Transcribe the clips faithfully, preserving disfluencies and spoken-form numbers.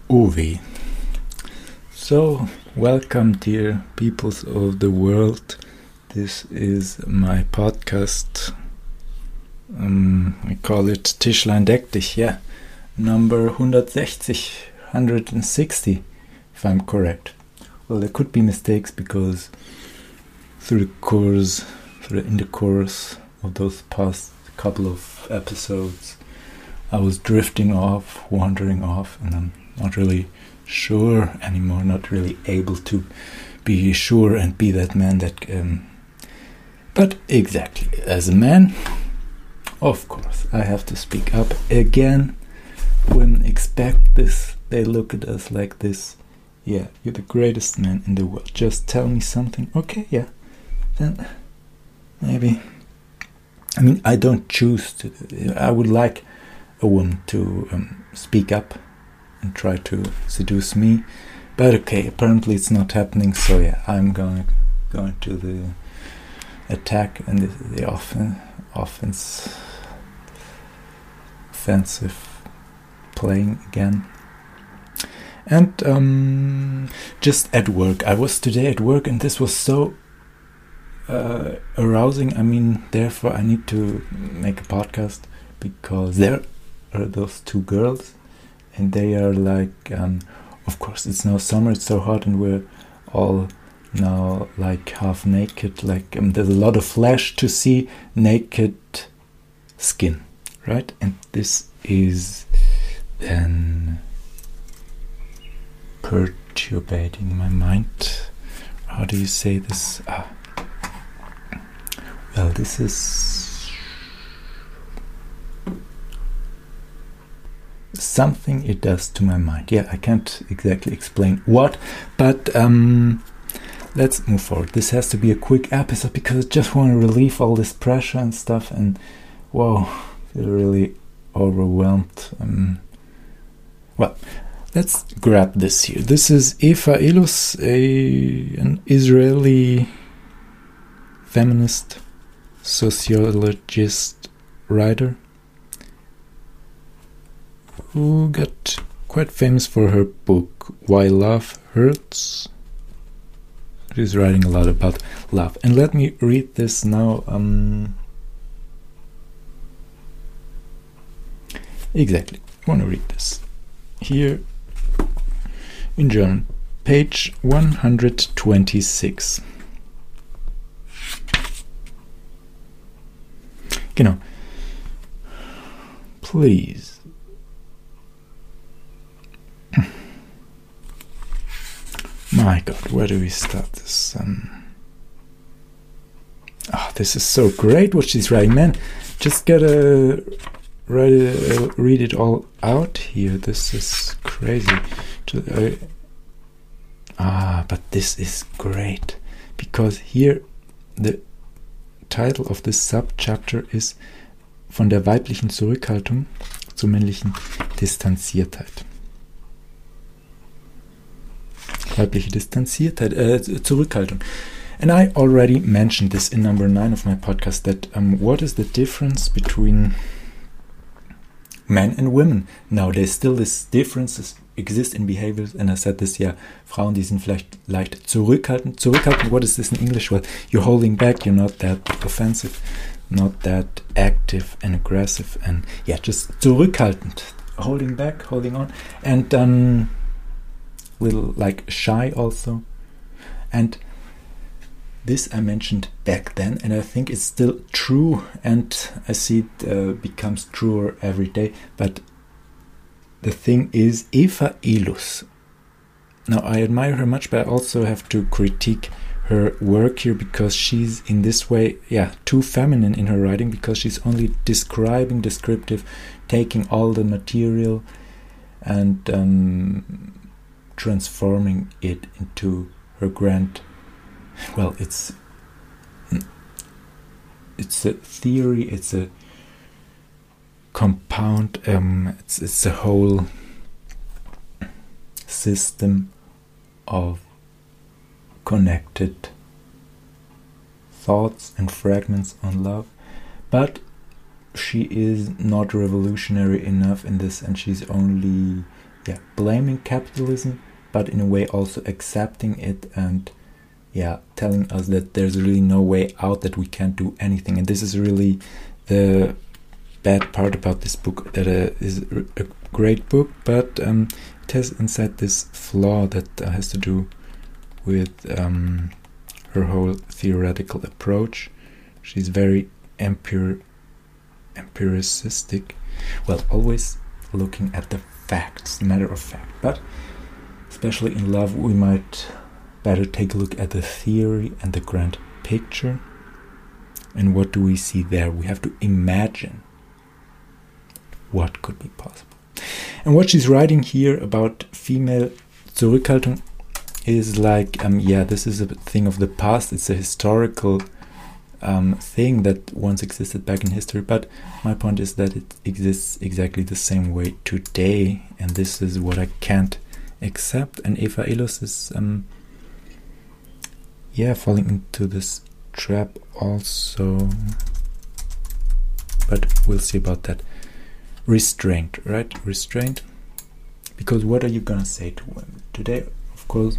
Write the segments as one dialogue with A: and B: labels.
A: Uwe. So, welcome, dear peoples of the world. This is my podcast. Um, I call it Tischlein deck dich, yeah. Number one sixty, one sixty, if I'm correct. Well, there could be mistakes because through the course, through the, in the course of those past couple of episodes, I was drifting off, wandering off, and I'm not really sure anymore, not really able to be sure and be that man that... Um, but exactly, as a man, of course, I have to speak up again. Women expect this, they look at us like this. Yeah, you're the greatest man in the world. Just tell me something. Okay, yeah. Then maybe. I mean, I don't choose to. I would like a woman to um, speak up and try to seduce me. But okay, apparently it's not happening. So yeah, I'm going going to the attack and the, the offen- offense, offensive playing again. And um, just at work, I was today at work, and this was so uh, arousing. I mean, therefore, I need to make a podcast because there are those two girls, and they are like, um, of course, it's now summer, it's so hot, and we're all now like half naked. Like um, there's a lot of flesh to see, naked skin, right? And this is then perturbating my mind. How do you say this? Ah. Well, this is something it does to my mind. Yeah, I can't exactly explain what, but um, let's move forward. This has to be a quick episode because I just want to relieve all this pressure and stuff, and whoa, I feel really overwhelmed. Um, well, let's grab this here. This is Eva Ilus, a, an Israeli feminist, sociologist, writer, who got quite famous for her book Why Love Hurts. She's writing a lot about love. And let me read this now. Um, exactly. I want to read this. Here in German, page one hundred twenty-six. Genau. Please. My God, where do we start this? Um, oh, this is so great what she's writing, man. Just gotta read it, uh, read it all out here. This is crazy. Uh, ah, but this is great because here the title of this subchapter is Von der weiblichen Zurückhaltung zur männlichen Distanziertheit. Weibliche Distanziertheit, äh, Zurückhaltung. And I already mentioned this in number nine of my podcast, that um, what is the difference between men and women? Nowadays still this differences exist in behaviors, and I said this, yeah, Frauen, die sind vielleicht leicht zurückhaltend. Zurückhaltend, what is this in English? Well, you're holding back, you're not that offensive, not that active and aggressive, and yeah, just zurückhaltend, holding back, holding on, and um, little like shy also. And this I mentioned back then, and I think it's still true, and I see it uh, becomes truer every day. But the thing is, Eva Ilus. Now, I admire her much, but I also have to critique her work here because she's in this way, yeah, too feminine in her writing, because she's only describing, descriptive, taking all the material and um, transforming it into her grand... Well, it's it's a theory, it's a compound, um, it's, it's a whole system of connected thoughts and fragments on love. But she is not revolutionary enough in this, and she's only yeah blaming capitalism, but in a way also accepting it and yeah telling us that there's really no way out, that we can't do anything. And this is really the bad part about this book, that uh, is a great book, but um, it has inside this flaw that uh, has to do with um, her whole theoretical approach. She's very empir empiricistic, well, always looking at the facts, matter of fact. But especially in love, we might better take a look at the theory and the grand picture. And what do we see there? We have to imagine what could be possible. And what she's writing here about female Zurückhaltung is like, um, yeah, this is a thing of the past. It's a historical um, thing that once existed back in history. But my point is that it exists exactly the same way today. And this is what I can't accept. And Eva Illos is, um, yeah, falling into this trap also. But we'll see about that. Restraint, right? Restraint. Because what are you gonna say to women today? Of course,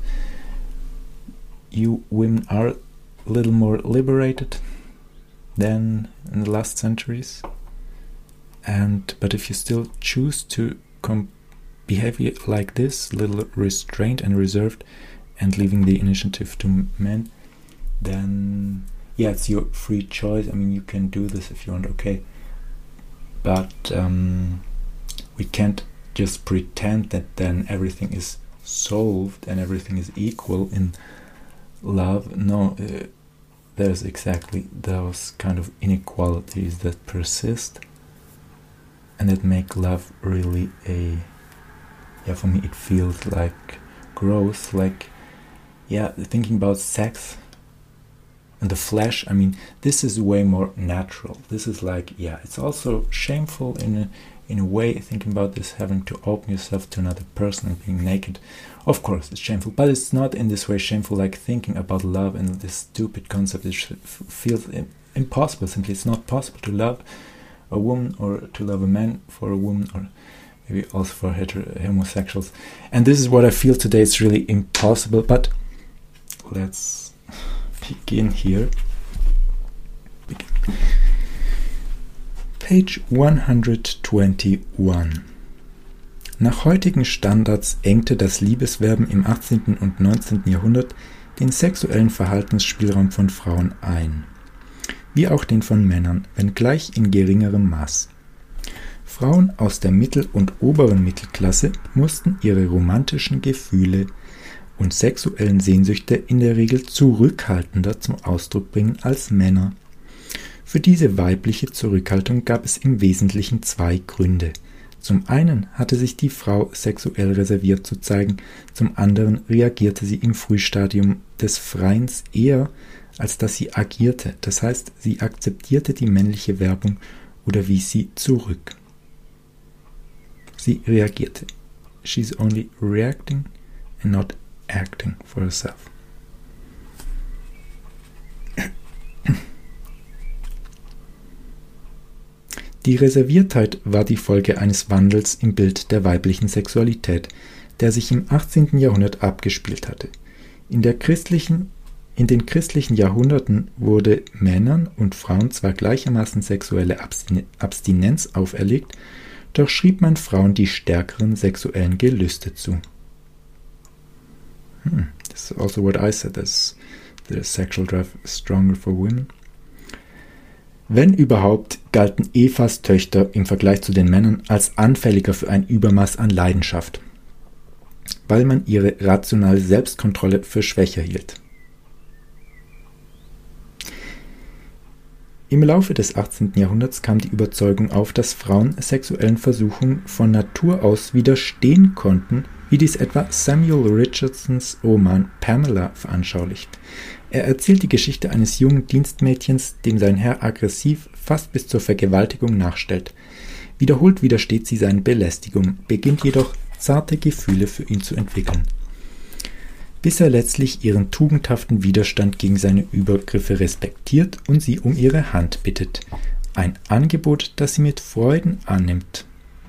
A: you women are a little more liberated than in the last centuries, and but if you still choose to com behave like this, little restrained and reserved, and leaving the initiative to men, then yeah, it's your free choice. I mean, you can do this if you want, okay, but um, we can't just pretend that then everything is solved and everything is equal in love. No, uh, there's exactly those kind of inequalities that persist and that make love really a, yeah, for me it feels like growth, like, yeah, thinking about sex and the flesh. I mean, this is way more natural. This is like, yeah, it's also shameful in a in a way, thinking about this, having to open yourself to another person and being naked. Of course, it's shameful, but it's not in this way shameful like thinking about love and this stupid concept. It feels impossible. Simply, it's not possible to love a woman or to love a man for a woman, or maybe also for hetero homosexuals. And this is what I feel today. It's really impossible. But let's begin here. Begin. Page one hundred twenty-one. Nach heutigen Standards engte das Liebeswerben im achtzehnten und neunzehnten Jahrhundert den sexuellen Verhaltensspielraum von Frauen ein, wie auch den von Männern, wenngleich in geringerem Maß. Frauen aus der Mittel- und oberen Mittelklasse mussten ihre romantischen Gefühle und sexuellen Sehnsüchte in der Regel zurückhaltender zum Ausdruck bringen als Männer. Für diese weibliche Zurückhaltung gab es im Wesentlichen zwei Gründe. Zum einen hatte sich die Frau sexuell reserviert zu zeigen, zum anderen reagierte sie im Frühstadium des Freiens eher, als dass sie agierte. Das heißt, sie akzeptierte die männliche Werbung oder wies sie zurück. Sie reagierte. She's only reacting and not acting for herself. Die Reserviertheit war die Folge eines Wandels im Bild der weiblichen Sexualität, der sich im achtzehnten Jahrhundert abgespielt hatte. In, der christlichen, in den christlichen Jahrhunderten wurde Männern und Frauen zwar gleichermaßen sexuelle Abstinenz auferlegt, doch schrieb man Frauen die stärkeren sexuellen Gelüste zu. Hmm, this is also what I said, as the sexual drive is stronger for women. Wenn überhaupt, galten Evas Töchter im Vergleich zu den Männern als anfälliger für ein Übermaß an Leidenschaft, weil man ihre rationale Selbstkontrolle für schwächer hielt. Im Laufe des achtzehnten Jahrhunderts kam die Überzeugung auf, dass Frauen sexuellen Versuchungen von Natur aus widerstehen konnten, wie dies etwa Samuel Richardsons Roman Pamela veranschaulicht. Er erzählt die Geschichte eines jungen Dienstmädchens, dem sein Herr aggressiv, fast bis zur Vergewaltigung nachstellt. Wiederholt widersteht sie seinen Belästigungen, beginnt jedoch zarte Gefühle für ihn zu entwickeln, bis er letztlich ihren tugendhaften Widerstand gegen seine Übergriffe respektiert und sie um ihre Hand bittet. ein Angebot, das sie mit Freuden annimmt.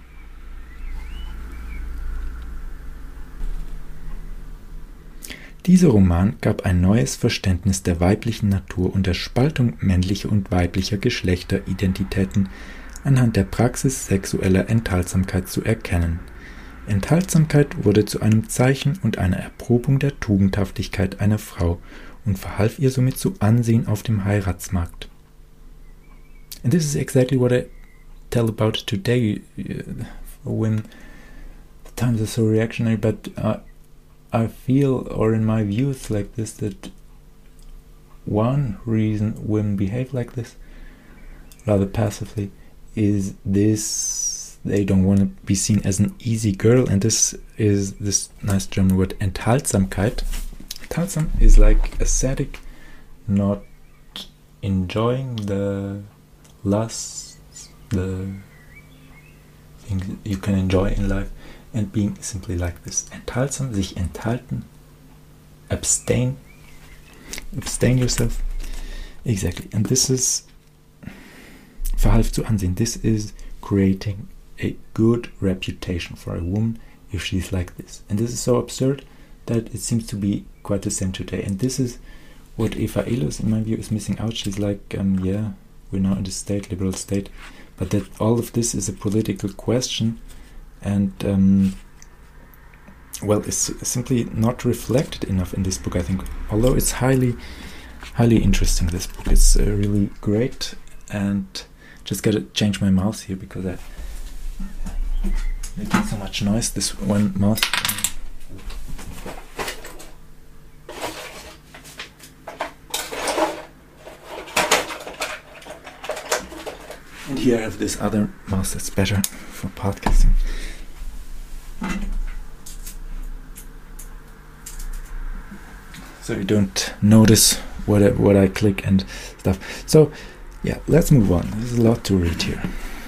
A: Dieser Roman gab ein neues Verständnis der weiblichen Natur und der Spaltung männlicher und weiblicher Geschlechteridentitäten anhand der Praxis sexueller Enthaltsamkeit zu erkennen. Enthaltsamkeit wurde zu einem Zeichen und einer Erprobung der Tugendhaftigkeit einer Frau und verhalf ihr somit zu Ansehen auf dem Heiratsmarkt. And this is exactly what I tell about today. For women, the times are so reactionary, but uh, I feel, or in my view, it's like this, that one reason women behave like this, rather passively, is this: they don't want to be seen as an easy girl, and this is this nice German word, Enthaltsamkeit. Enthaltsam is like ascetic, not enjoying the lusts, the things you can enjoy in life, and being simply like this. Enthaltsam, sich enthalten, abstain, abstain yourself. Exactly. And this is verhalf zu Ansehen. This is creating a good reputation for a woman if she's like this. And this is so absurd that it seems to be quite the same today. And this is what Eva Ehlers, in my view, is missing out. She's like, um, yeah, we're now in the state, liberal state, but that all of this is a political question, and um, well, it's simply not reflected enough in this book, I think. Although it's highly, highly interesting, this book. It's uh, really great, and just gotta change my mouse here because I making so much noise. This one mouse. And here I have this other mouse that's better for podcasting. So you don't notice what I, what I click and stuff. So, yeah, let's move on. There's a lot to read here.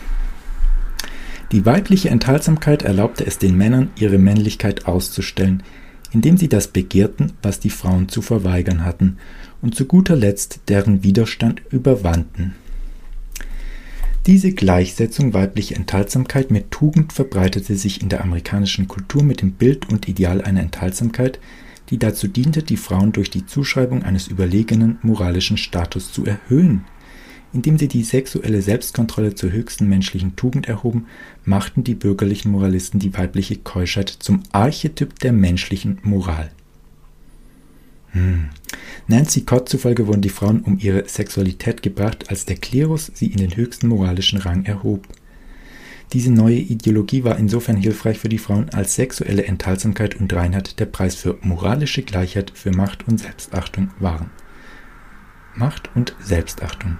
A: Die weibliche Enthaltsamkeit erlaubte es den Männern, ihre Männlichkeit auszustellen, indem sie das begehrten, was die Frauen zu verweigern hatten, und zu guter Letzt deren Widerstand überwanden. Diese Gleichsetzung weiblicher Enthaltsamkeit mit Tugend verbreitete sich in der amerikanischen Kultur mit dem Bild und Ideal einer Enthaltsamkeit, die dazu diente, die Frauen durch die Zuschreibung eines überlegenen moralischen Status zu erhöhen. Indem sie die sexuelle Selbstkontrolle zur höchsten menschlichen Tugend erhoben, machten die bürgerlichen Moralisten die weibliche Keuschheit zum Archetyp der menschlichen Moral. Hm. Nancy Cott zufolge wurden die Frauen um ihre Sexualität gebracht, als der Klerus sie in den höchsten moralischen Rang erhob. Diese neue Ideologie war insofern hilfreich für die Frauen, als sexuelle Enthaltsamkeit und Reinheit der Preis für moralische Gleichheit, für Macht und Selbstachtung waren. Macht und Selbstachtung.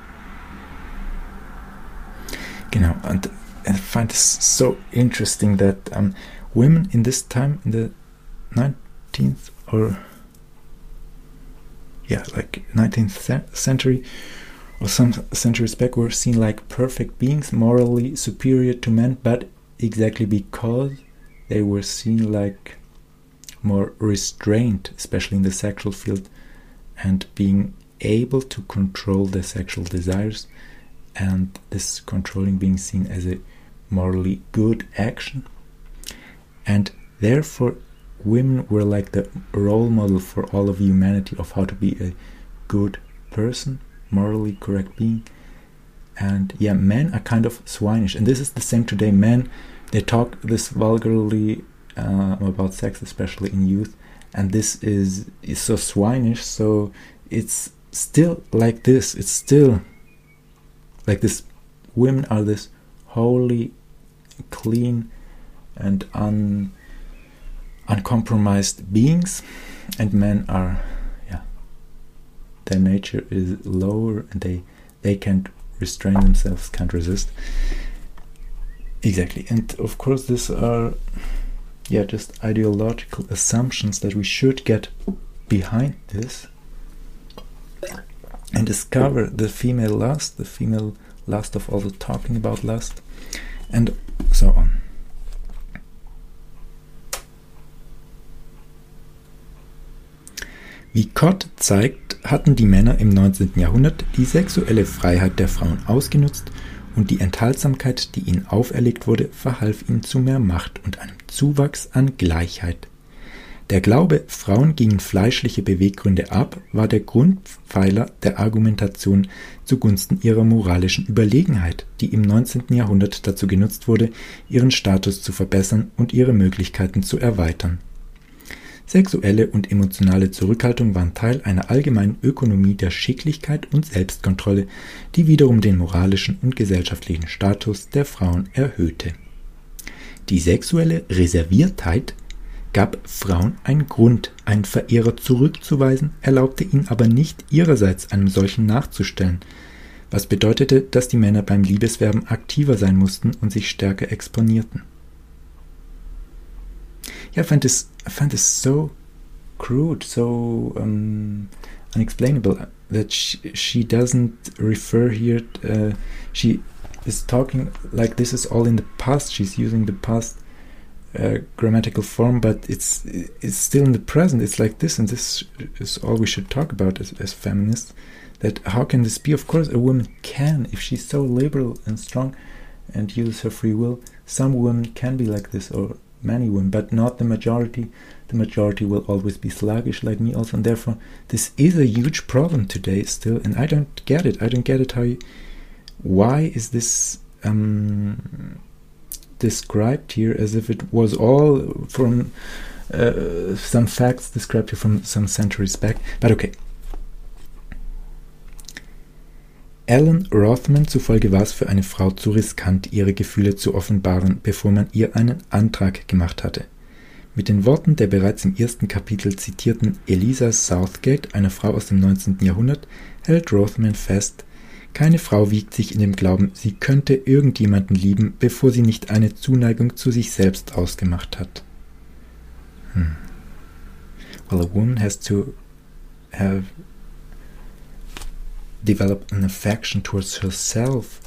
A: Genau, and I find this so interesting that um, women in this time, in the nineteenth or yeah, like nineteenth century or some centuries back, were seen like perfect beings, morally superior to men, but exactly because they were seen like more restrained, especially in the sexual field, and being able to control their sexual desires, and this controlling being seen as a morally good action, and therefore women were like the role model for all of humanity of how to be a good person, morally correct being. And yeah, men are kind of swinish, and this is the same today. Men, they talk this vulgarly uh, about sex, especially in youth, and this is, is so swinish, so it's still like this. It's still like this. Women are this holy, clean, and un uncompromised beings, and men are, yeah, their nature is lower, and they they can't restrain themselves, can't resist. Exactly. And of course these are, yeah, just ideological assumptions that we should get behind this and discover the female lust, the female lust of all the talking about lust, and so on. Wie Cott zeigt, hatten die Männer im neunzehnten Jahrhundert die sexuelle Freiheit der Frauen ausgenutzt und die Enthaltsamkeit, die ihnen auferlegt wurde, verhalf ihnen zu mehr Macht und einem Zuwachs an Gleichheit. Der Glaube, Frauen gingen fleischliche Beweggründe ab, war der Grundpfeiler der Argumentation zugunsten ihrer moralischen Überlegenheit, die im neunzehnten Jahrhundert dazu genutzt wurde, ihren Status zu verbessern und ihre Möglichkeiten zu erweitern. Sexuelle und emotionale Zurückhaltung waren Teil einer allgemeinen Ökonomie der Schicklichkeit und Selbstkontrolle, die wiederum den moralischen und gesellschaftlichen Status der Frauen erhöhte. Die sexuelle Reserviertheit gab Frauen einen Grund, einen Verehrer zurückzuweisen, erlaubte ihnen aber nicht, ihrerseits einem solchen nachzustellen, was bedeutete, dass die Männer beim Liebeswerben aktiver sein mussten und sich stärker exponierten. Yeah, I find this, I find this so crude, so um, unexplainable that she, she doesn't refer here, uh, she is talking like this is all in the past, she's using the past Uh, grammatical form, but it's it's still in the present. It's like this, and this is all we should talk about as, as feminists. That how can this be? Of course, a woman can, if she's so liberal and strong and uses her free will. Some women can be like this, or many women, but not the majority. The majority will always be sluggish, like me also, and therefore this is a huge problem today still. And I don't get it. I don't get it. How? You, why is this? Um, described here as if it was all from uh, some facts described here from some centuries back. But okay. Alan Rothman zufolge war es für eine Frau zu riskant, ihre Gefühle zu offenbaren, bevor man ihr einen Antrag gemacht hatte. Mit den Worten der bereits im ersten Kapitel zitierten Eliza Southgate, einer Frau aus dem neunzehnten Jahrhundert, hält Rothman fest: Keine Frau wiegt sich in dem Glauben, sie könnte irgendjemanden lieben, bevor sie nicht eine Zuneigung zu sich selbst ausgemacht hat. Hmm. Well, a woman has to have developed an affection towards herself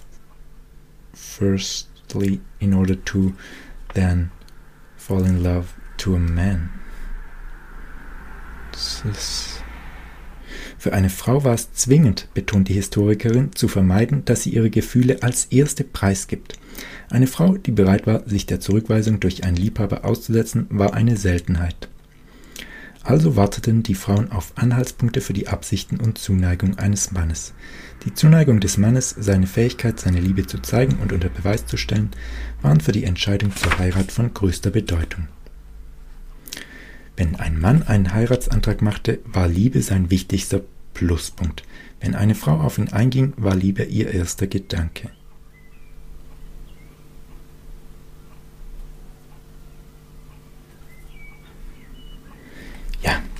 A: firstly in order to then fall in love to a man. Das ist Für eine Frau war es zwingend, betont die Historikerin, zu vermeiden, dass sie ihre Gefühle als erste preisgibt. Eine Frau, die bereit war, sich der Zurückweisung durch einen Liebhaber auszusetzen, war eine Seltenheit. Also warteten die Frauen auf Anhaltspunkte für die Absichten und Zuneigung eines Mannes. Die Zuneigung des Mannes, seine Fähigkeit, seine Liebe zu zeigen und unter Beweis zu stellen, waren für die Entscheidung zur Heirat von größter Bedeutung. Wenn ein Mann einen Heiratsantrag machte, war Liebe sein wichtigster Pluspunkt. Wenn eine Frau auf ihn einging, war Liebe ihr erster Gedanke. Ja.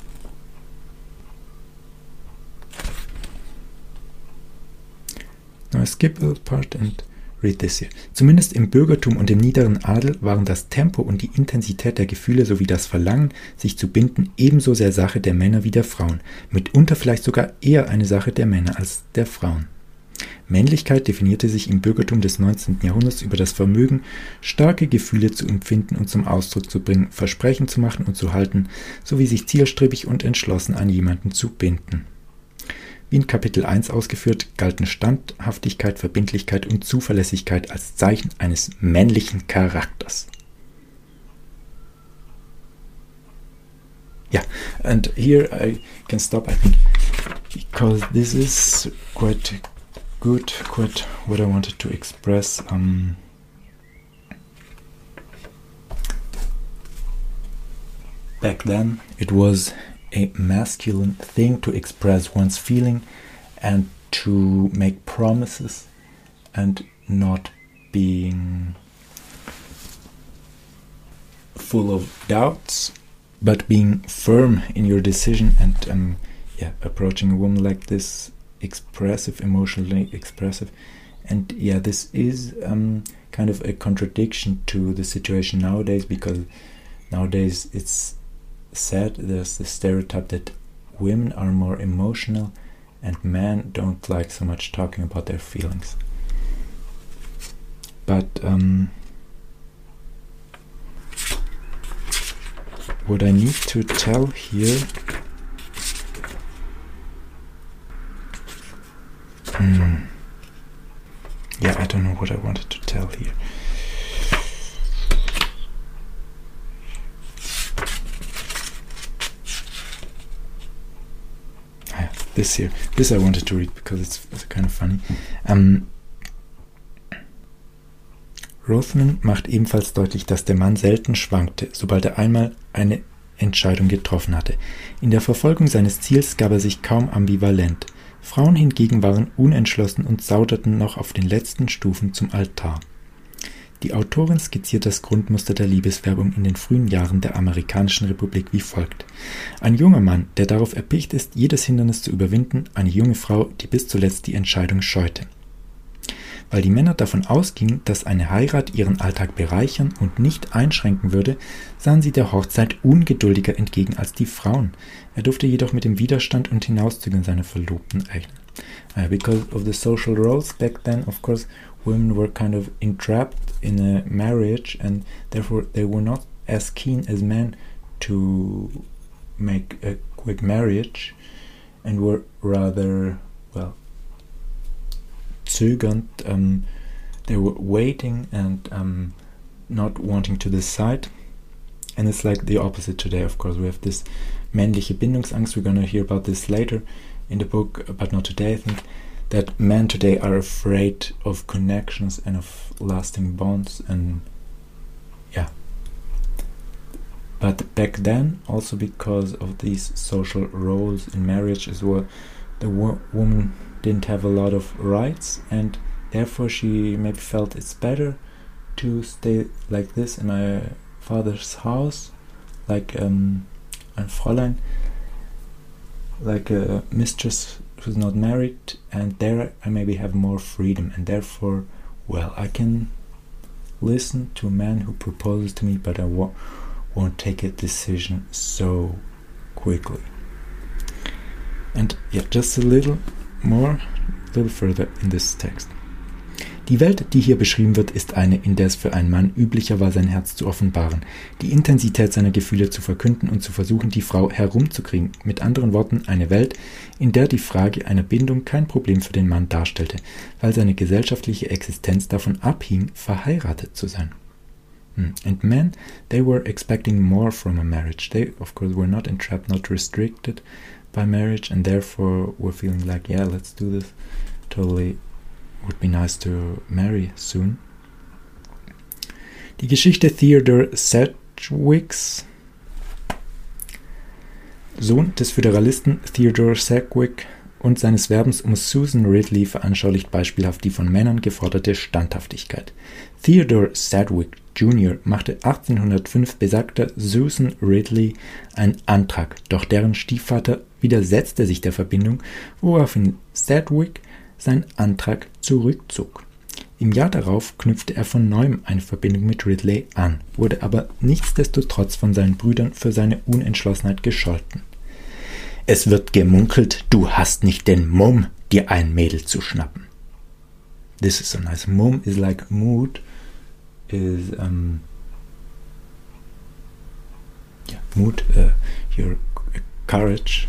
A: Now I skip a part and read this here. Zumindest im Bürgertum und im niederen Adel waren das Tempo und die Intensität der Gefühle sowie das Verlangen, sich zu binden, ebenso sehr Sache der Männer wie der Frauen, mitunter vielleicht sogar eher eine Sache der Männer als der Frauen. Männlichkeit definierte sich im Bürgertum des neunzehnten Jahrhunderts über das Vermögen, starke Gefühle zu empfinden und zum Ausdruck zu bringen, Versprechen zu machen und zu halten, sowie sich zielstrebig und entschlossen an jemanden zu binden. Wie in Kapitel eins ausgeführt, galten Standhaftigkeit, Verbindlichkeit und Zuverlässigkeit als Zeichen eines männlichen Charakters. Yeah, and here I can stop, I think, because this is quite good, quite what I wanted to express. Um, back then, it was a masculine thing to express one's feeling and to make promises and not being full of doubts, but being firm in your decision and um, yeah, approaching a woman like this, expressive, emotionally expressive. And yeah, this is um, kind of a contradiction to the situation nowadays, because nowadays it's said, there's the stereotype that women are more emotional and men don't like so much talking about their feelings. But um, what I need to tell here this here. This I wanted to read because it's, it's kind of funny. Um, Rothman macht ebenfalls deutlich, dass der Mann selten schwankte, sobald er einmal eine Entscheidung getroffen hatte. In der Verfolgung seines Ziels gab er sich kaum ambivalent. Frauen hingegen waren unentschlossen und sauterten noch auf den letzten Stufen zum Altar. Die Autorin skizziert das Grundmuster der Liebeswerbung in den frühen Jahren der amerikanischen Republik wie folgt. Ein junger Mann, der darauf erpicht ist, jedes Hindernis zu überwinden, eine junge Frau, die bis zuletzt die Entscheidung scheute. Weil die Männer davon ausgingen, dass eine Heirat ihren Alltag bereichern und nicht einschränken würde, sahen sie der Hochzeit ungeduldiger entgegen als die Frauen. Er durfte jedoch mit dem Widerstand und Hinauszügeln seiner Verlobten rechnen. Uh, because of the social roles back then, of course, women were kind of entrapped in a marriage and therefore they were not as keen as men to make a quick marriage and were rather, well, zögernd. Um, they were waiting and um, not wanting to decide. And it's like the opposite today, of course. We have this männliche Bindungsangst. We're going to hear about this later in the book, but not today, I think. That men today are afraid of connections and of lasting bonds, and yeah. But back then, also because of these social roles in marriage as well, the wo- woman didn't have a lot of rights, and therefore she maybe felt it's better to stay like this in my father's house, like um, ein Fräulein, like a mistress who's not married, and there I maybe have more freedom, and therefore, well, I can listen to a man who proposes to me, but I wo- won't take a decision so quickly. And yeah, just a little more, a little further in this text. Die Welt, die hier beschrieben wird, ist eine, in der es für einen Mann üblicher war, sein Herz zu offenbaren, die Intensität seiner Gefühle zu verkünden und zu versuchen, die Frau herumzukriegen. Mit anderen Worten, eine Welt, in der die Frage einer Bindung kein Problem für den Mann darstellte, weil seine gesellschaftliche Existenz davon abhing, verheiratet zu sein. And men, they were expecting more from a marriage. They, of course, were not entrapped, not restricted by marriage, and therefore were feeling like, yeah, let's do this. Totally would be nice to marry soon. Die Geschichte Theodore Sedgwicks, Sohn des Föderalisten Theodore Sedgwick und seines Werbens um Susan Ridley, veranschaulicht beispielhaft die von Männern geforderte Standhaftigkeit. Theodore Sedgwick Junior machte achtzehnhundertfünf besagter Susan Ridley einen Antrag, doch deren Stiefvater widersetzte sich der Verbindung, woraufhin Sedgwick seinen Antrag zurückzog. Im Jahr darauf knüpfte er von neuem eine Verbindung mit Ridley an, wurde aber nichtsdestotrotz von seinen Brüdern für seine Unentschlossenheit gescholten. Es wird gemunkelt, du hast nicht den Mumm, dir ein Mädel zu schnappen. This is so nice. Mumm is like mood, is um, yeah, mood, uh, your courage.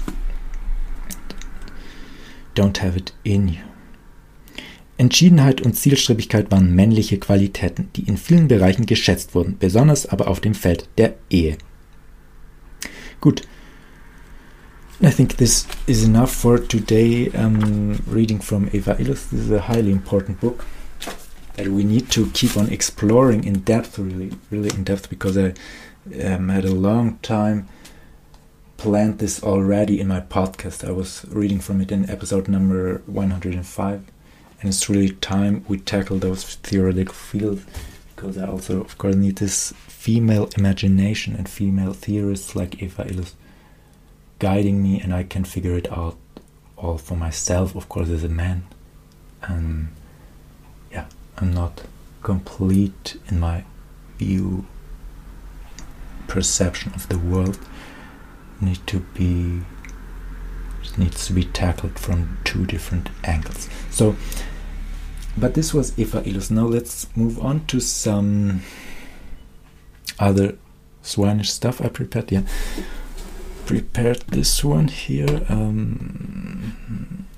A: Don't have it in you. Entschiedenheit und Zielstrebigkeit waren männliche Qualitäten, die in vielen Bereichen geschätzt wurden, besonders aber auf dem Feld der Ehe. Gut. I think this is enough for today. Um, reading from Eva Illos. This is a highly important book that we need to keep on exploring in depth, really, really in depth, because I um, had a long time planned this already in my podcast. I was reading from it in episode number one hundred five, and it's really time we tackle those theoretical fields, because I also, of course, need this female imagination and female theorists like Eva Illos guiding me, and I can figure it out all for myself, of course, as a man. Um, yeah, I'm not complete in my view, perception of the world. Need to be it needs to be tackled from two different angles. So, but this was Eva Illos. Now let's move on to some other Swanish stuff I prepared. Yeah, prepared this one here. Um,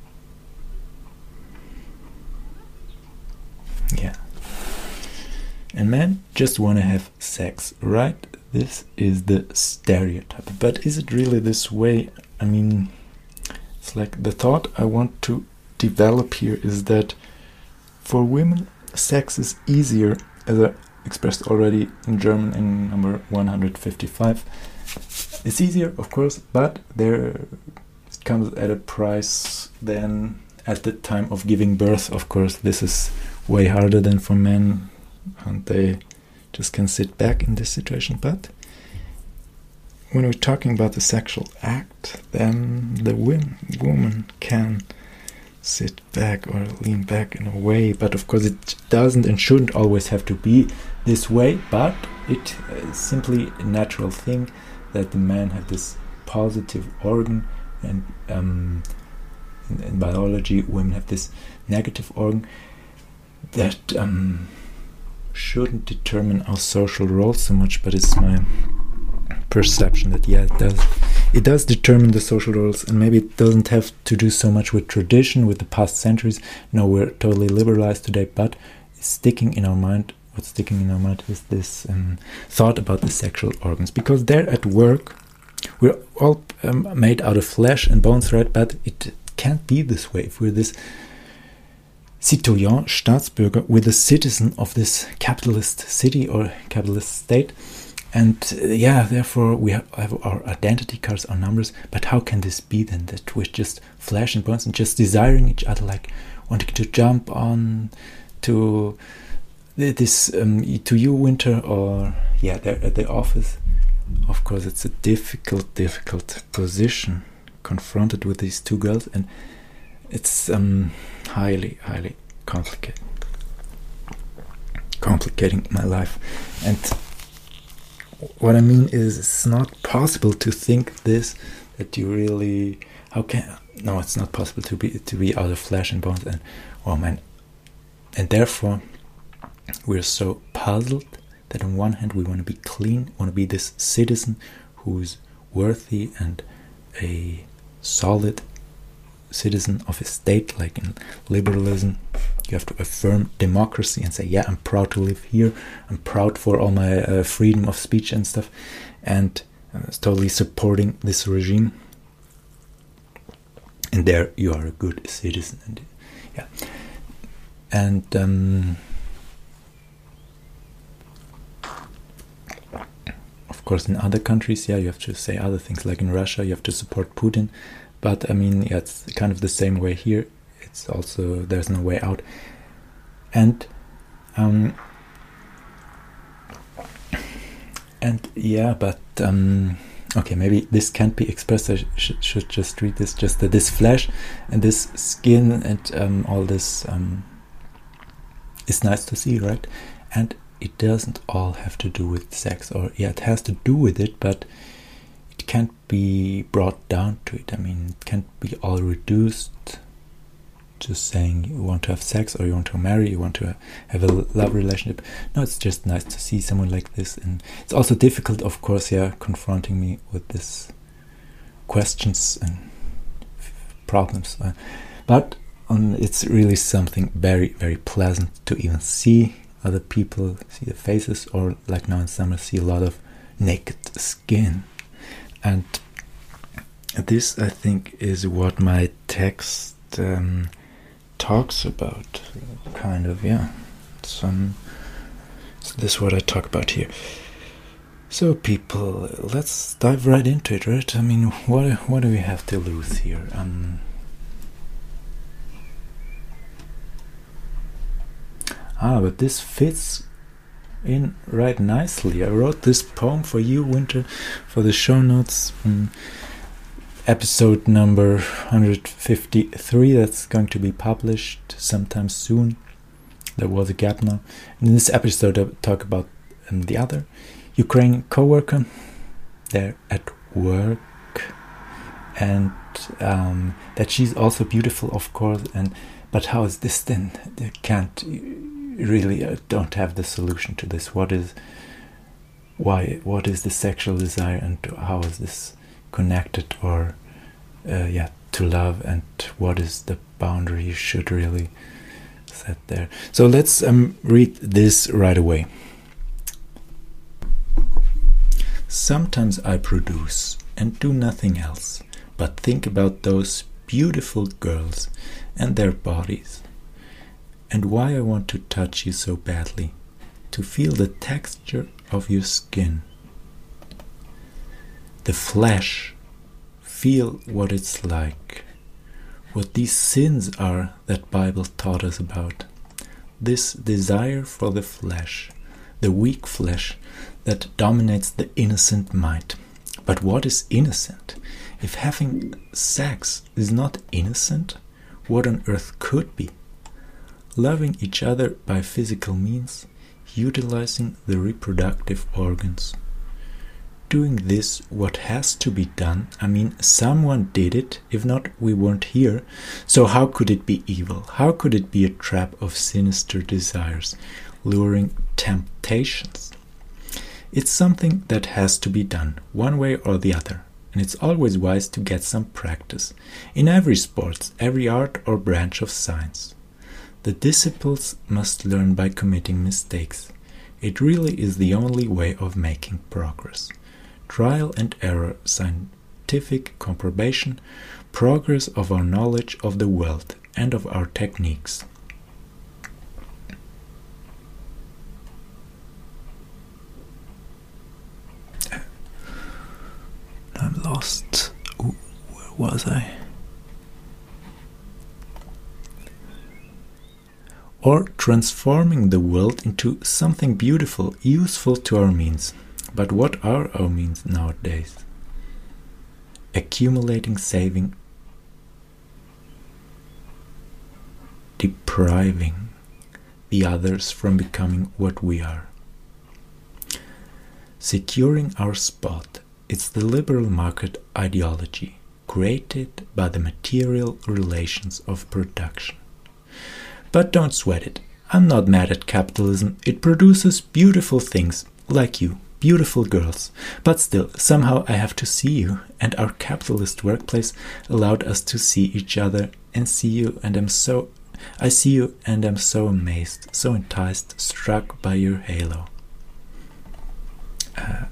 A: yeah. and men just want to have sex, right? This is the stereotype. But is it really this way? I mean, it's like the thought I want to develop here is that for women, sex is easier, as I expressed already in German in number one hundred fifty-five. It's easier, of course, but there it comes at a price than at the time of giving birth. Of course, this is way harder than for men, and they just can sit back in this situation. But when we're talking about the sexual act, then the win- woman can sit back or lean back in a way. But of course it doesn't and shouldn't always have to be this way, but it is simply a natural thing that the man have this positive organ, and um, in, in biology women have this negative organ that um, shouldn't determine our social roles so much, but it's my perception that yeah it does it does determine the social roles, and maybe it doesn't have to do so much with tradition, with the past centuries. No, we're totally liberalized today, but it's sticking in our mind. What's sticking in our mind is this um, thought about the sexual organs, because they're at work. We're all um, made out of flesh and bones, right? But it can't be this way. If we're this citoyen, Staatsbürger, we're the citizen of this capitalist city or capitalist state. And uh, yeah, therefore we have, have our identity cards, our numbers. But how can this be then, that we're just flesh and bones and just desiring each other, like wanting to jump on to this um, to you, Winter, or yeah, they're at the office. Of course, it's a difficult, difficult position confronted with these two girls, and it's um, highly, highly complicated, complicating my life. And what I mean is, it's not possible to think this, that you really, how can, no, it's not possible to be to be out of flesh and bones, and oh man, and therefore we're so puzzled that on one hand we want to be clean, want to be this citizen who's worthy and a solid citizen of a state, like in liberalism. You have to affirm democracy and say, yeah, I'm proud to live here, I'm proud for all my uh, freedom of speech and stuff, and uh, totally supporting this regime. And there you are a good citizen. And yeah, and um, of course in other countries, yeah, you have to say other things, like in Russia you have to support Putin. But I mean, yeah, it's kind of the same way here. It's also, there's no way out. And um, and yeah, but um, okay, maybe this can't be expressed. I sh- should just read this. Just that this flesh and this skin and um, all this um, is nice to see, right? And it doesn't all have to do with sex, or yeah, it has to do with it, but it can't be brought down to it. I mean, it can't be all reduced just saying you want to have sex, or you want to marry, you want to have a love relationship. No, it's just nice to see someone like this. And it's also difficult, of course, yeah, confronting me with these questions and f- problems. Uh, but um, it's really something very, very pleasant to even see other people, see the faces, or like now in summer, see a lot of naked skin. And this, I think, is what my text um, talks about, kind of, yeah. Some, so this is what I talk about here. So, people, let's dive right into it, right? I mean, what what do we have to lose here? Um, ah, but this fits in right nicely. I wrote this poem for you, Winter, for the show notes. Um, episode number one hundred fifty-three, that's going to be published sometime soon. There was a gap now. In this episode I talk about um, the other Ukrainian co-worker. They're at work, and um, that she's also beautiful, of course, and but how is this then? They can't really uh, don't have the solution to this. What is why what is the sexual desire, and how is this connected, or uh, yeah, to love, and what is the boundary you should really set there? So let's um, read this right away. Sometimes I produce and do nothing else but think about those beautiful girls and their bodies, and why I want to touch you so badly, to feel the texture of your skin, the flesh, feel what it's like, what these sins are that Bible taught us about, this desire for the flesh, the weak flesh that dominates the innocent mind. But what is innocent? If having sex is not innocent, what on earth could be? Loving each other by physical means, utilizing the reproductive organs. Doing this what has to be done, I mean, someone did it, if not we weren't here, so how could it be evil? How could it be a trap of sinister desires, luring temptations? It's something that has to be done, one way or the other, and it's always wise to get some practice, in every sport, every art or branch of science. The disciples must learn by committing mistakes. It really is the only way of making progress. Trial and error, scientific comparison, progress of our knowledge of the world and of our techniques. I'm lost. Ooh, where was I? Or transforming the world into something beautiful, useful to our means. But what are our means nowadays? Accumulating, saving, depriving the others from becoming what we are. Securing our spot. It's the liberal market ideology created by the material relations of production. But don't sweat it. I'm not mad at capitalism. It produces beautiful things, like you, beautiful girls. But still, somehow I have to see you, and our capitalist workplace allowed us to see each other and see you, and am so I see you and am so amazed, so enticed, struck by your halo. Uh,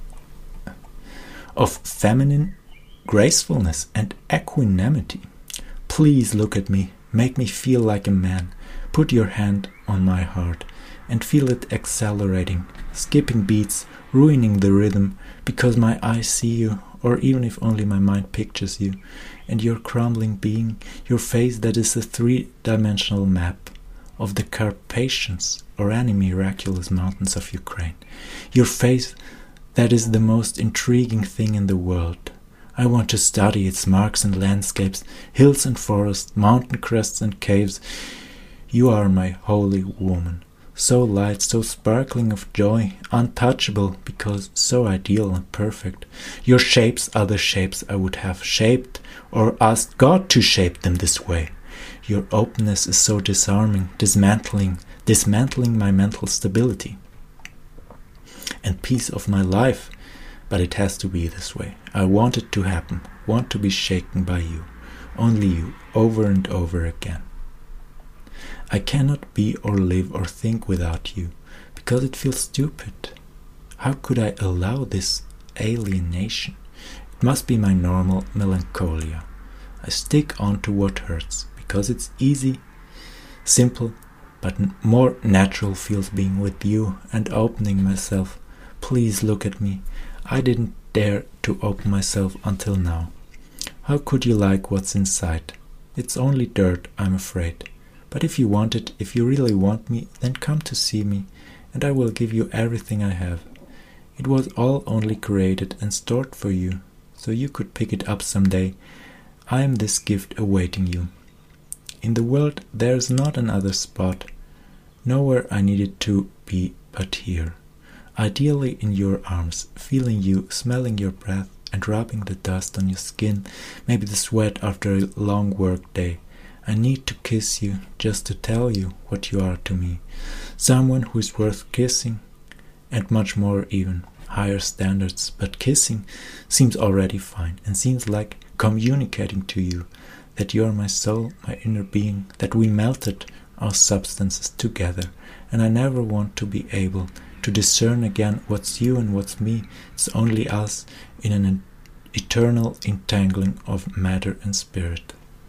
A: of feminine gracefulness and equanimity. Please look at me, make me feel like a man, put your hand on my heart and feel it accelerating, skipping beats, ruining the rhythm, because my eyes see you, or even if only my mind pictures you, and your crumbling being, your face that is a three-dimensional map of the Carpathians or any miraculous mountains of Ukraine, your face that is the most intriguing thing in the world. I want to study its marks and landscapes, hills and forests, mountain crests and caves. You are my holy woman, so light, so sparkling of joy, untouchable because so ideal and perfect. Your shapes are the shapes I would have shaped or asked God to shape them this way. Your openness is so disarming, dismantling, dismantling my mental stability and peace of my life, but it has to be this way. I want it to happen, want to be shaken by you, only you, over and over again. I cannot be or live or think without you, because it feels stupid. How could I allow this alienation? It must be my normal melancholia. I stick on to what hurts, because it's easy, simple, but more natural feels being with you and opening myself. Please look at me. I didn't dare to open myself until now. How could you like what's inside? It's only dirt, I'm afraid. But if you want it, if you really want me, then come to see me, and I will give you everything I have. It was all only created and stored for you, so you could pick it up someday. I am this gift awaiting you. In the world there is not another spot, nowhere I needed to be but here. Ideally in your arms, feeling you, smelling your breath and rubbing the dust on your skin, maybe the sweat after a long work day. I need to kiss you just to tell you what you are to me. Someone who is worth kissing, and much more even, higher standards. But kissing seems already fine and seems like communicating to you that you are my soul, my inner being, that we melted our substances together, and I never want to be able to discern again what's you and what's me. It's only us in an eternal entangling of matter and spirit.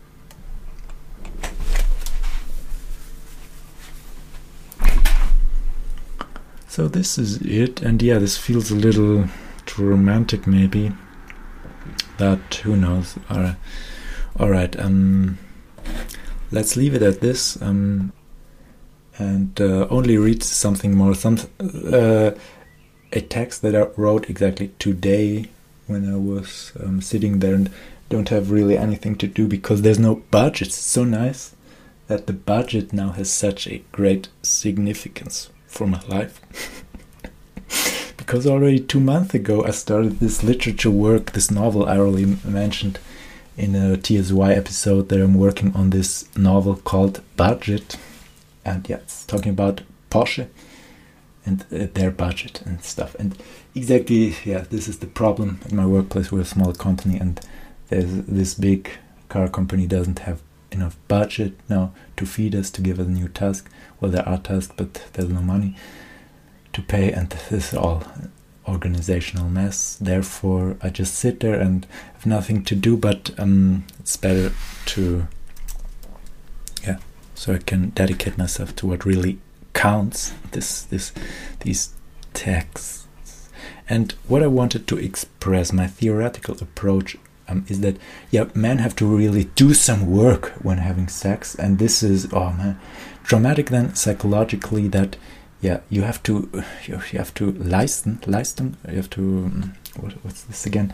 A: So this is it, and yeah, this feels a little too romantic maybe, but who knows. Alright, Alright, um, let's leave it at this, um, and uh, only read something more, some uh, a text that I wrote exactly today when I was um, sitting there and don't have really anything to do because there's no budget. It's so nice that the budget now has such a great significance for my life. Because already two months ago I started this literature work, this novel I already mentioned in a T S Y episode, that I'm working on this novel called Budget. And yeah, it's talking about Porsche and uh, their budget and stuff. And exactly, yeah, this is the problem at my workplace. We're a small company and there's this big car company doesn't have enough budget now to feed us, to give us a new task. Well, there are tasks, but there's no money to pay, and this is all organizational mess. Therefore, I just sit there and have nothing to do, but um, it's better to, yeah, so I can dedicate myself to what really counts, this, this, these texts. And what I wanted to express, my theoretical approach, Um, is that, yeah, men have to really do some work when having sex, and this is, oh man, dramatic then psychologically, that, yeah, you have to, you, you have to leisten, leisten, you have to, um, what, what's this again?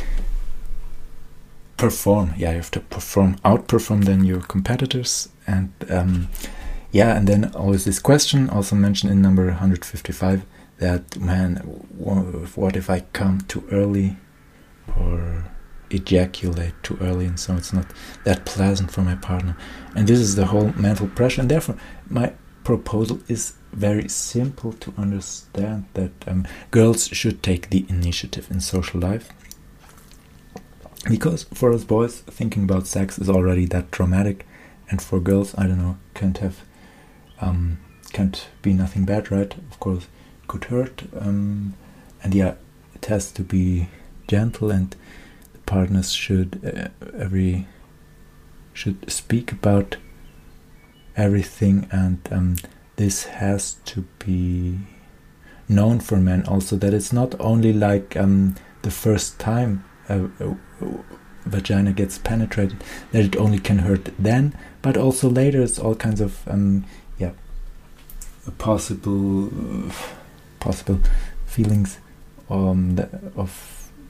A: Perform, yeah, you have to perform, outperform then your competitors, and um, yeah, and then always this question, also mentioned in number one hundred fifty-five, that, man, what if I come too early, or ejaculate too early, and so it's not that pleasant for my partner. And this is the whole mental pressure, and therefore my proposal is very simple to understand, that um, girls should take the initiative in social life, because for us boys thinking about sex is already that traumatic, and for girls, I don't know, can't have um, can't be nothing bad, right? Of course it could hurt, um, and yeah, it has to be gentle, and partners should uh, every should speak about everything, and um, this has to be known for men also, that it's not only like um, the first time a, a, a vagina gets penetrated, that it only can hurt then, but also later it's all kinds of um, yeah possible uh, possible feelings um, the, of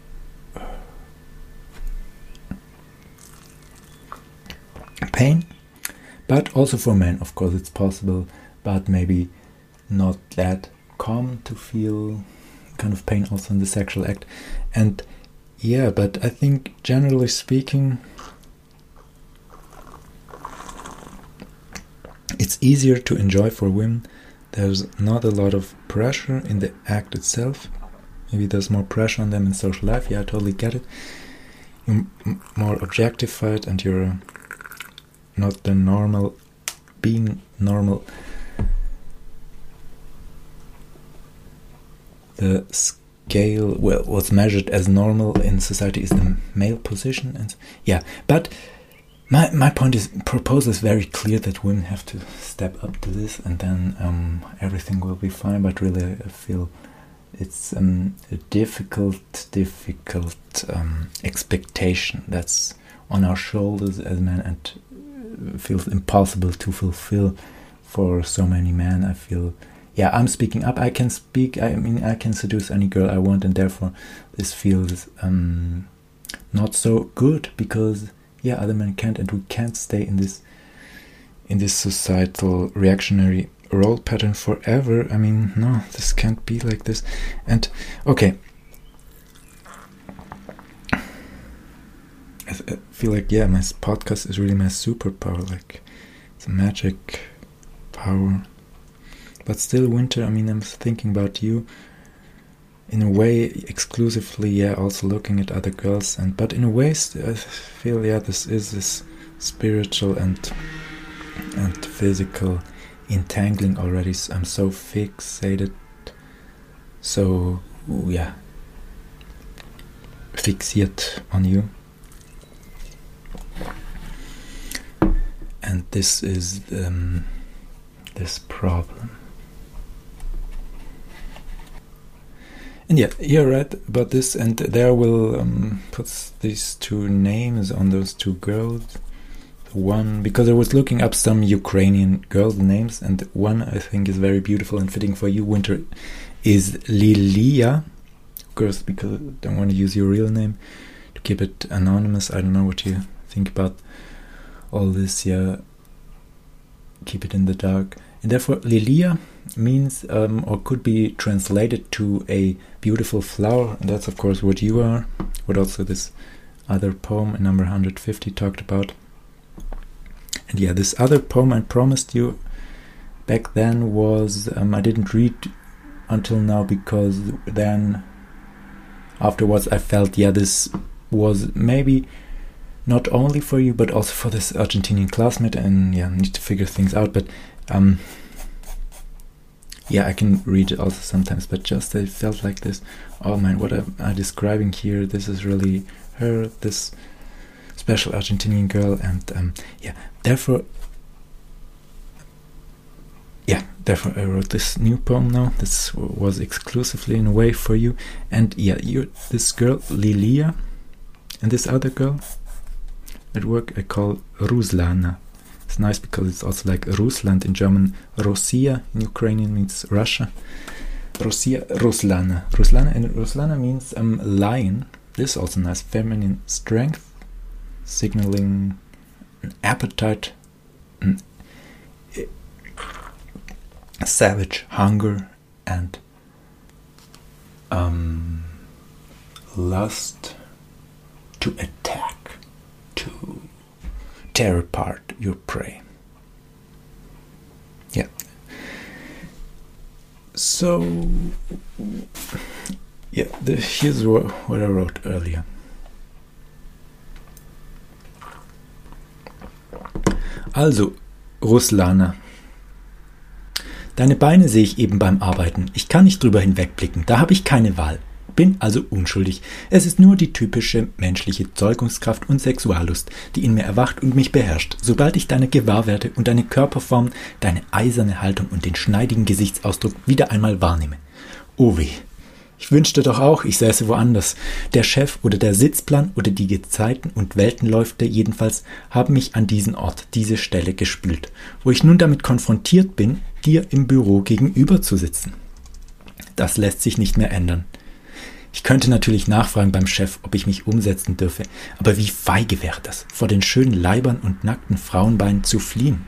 A: pain, but also for men, of course, it's possible, but maybe not that common to feel kind of pain also in the sexual act. And yeah, but I think generally speaking, it's easier to enjoy for women. There's not a lot of pressure in the act itself. Maybe there's more pressure on them in social life. Yeah, I totally get it. You're m- more objectified, and you're not the normal, being normal. The scale, well, what's measured as normal in society is the male position, and yeah, but my my point is, proposal is very clear, that women have to step up to this, and then um, everything will be fine. But really, I feel it's um, a difficult, difficult um, expectation that's on our shoulders as men, and feels impossible to fulfill for so many men. I feel, yeah, I'm speaking up. I can speak. I mean, I can seduce any girl I want, and therefore this feels um, not so good, because yeah, other men can't, and we can't stay in this in this societal reactionary role pattern forever. I mean, no, this can't be like this. And okay, I feel like, yeah, my podcast is really my superpower, like it's a magic power. But still, Winter, I mean, I'm thinking about you in a way exclusively, yeah, also looking at other girls, and but in a way I feel, yeah, this is this spiritual and and physical entangling already. I'm so fixated so yeah, fixiert on you. And this is um, this problem. And yeah, you're right about this, and there will um, put these two names on those two girls. One, because I was looking up some Ukrainian girl names, and one I think is very beautiful and fitting for you, Winter, is Lilia. Of course, because I don't want to use your real name, to keep it anonymous. I don't know what you think about all this, yeah. Keep it in the dark. And therefore, Lilia means, um, or could be translated to a beautiful flower, and that's of course what you are, what also this other poem in number one hundred fifty talked about. And yeah, this other poem I promised you back then was, um, I didn't read until now, because then afterwards I felt, yeah, this was maybe not only for you, but also for this Argentinian classmate, and yeah, I need to figure things out, but um, yeah, I can read it also sometimes, but just I felt like this, oh man, what am I describing here? This is really her, this special Argentinian girl, and um, yeah, therefore, yeah, therefore I wrote this new poem now. This w- was exclusively in a way for you, and yeah, you, this girl Lilia, and this other girl at work I call Ruslana. It's nice because it's also like Rusland in German. Rosia in Ukrainian means Russia. Rosia, Ruslana. Ruslana, and Ruslana means um, lion. This is also nice, feminine strength, signaling an appetite, an, a savage hunger, and um, lust to attack, to tear apart your prey. Yeah. So, yeah, the, here's what, what I wrote earlier. Also, Ruslana, deine Beine sehe ich eben beim Arbeiten. Ich kann nicht drüber hinwegblicken, da habe ich keine Wahl. Bin also unschuldig. Es ist nur die typische menschliche Zeugungskraft und Sexuallust, die in mir erwacht und mich beherrscht, sobald ich deine Gewahrwerte und deine Körperform, deine eiserne Haltung und den schneidigen Gesichtsausdruck wieder einmal wahrnehme. Oh weh. Ich wünschte doch auch, ich säße woanders. Der Chef oder der Sitzplan oder die Gezeiten und Weltenläufe jedenfalls haben mich an diesen Ort, diese Stelle gespült, wo ich nun damit konfrontiert bin, dir im Büro gegenüber zu sitzen. Das lässt sich nicht mehr ändern. Ich könnte natürlich nachfragen beim Chef, ob ich mich umsetzen dürfe, aber wie feige wäre das, vor den schönen Leibern und nackten Frauenbeinen zu fliehen.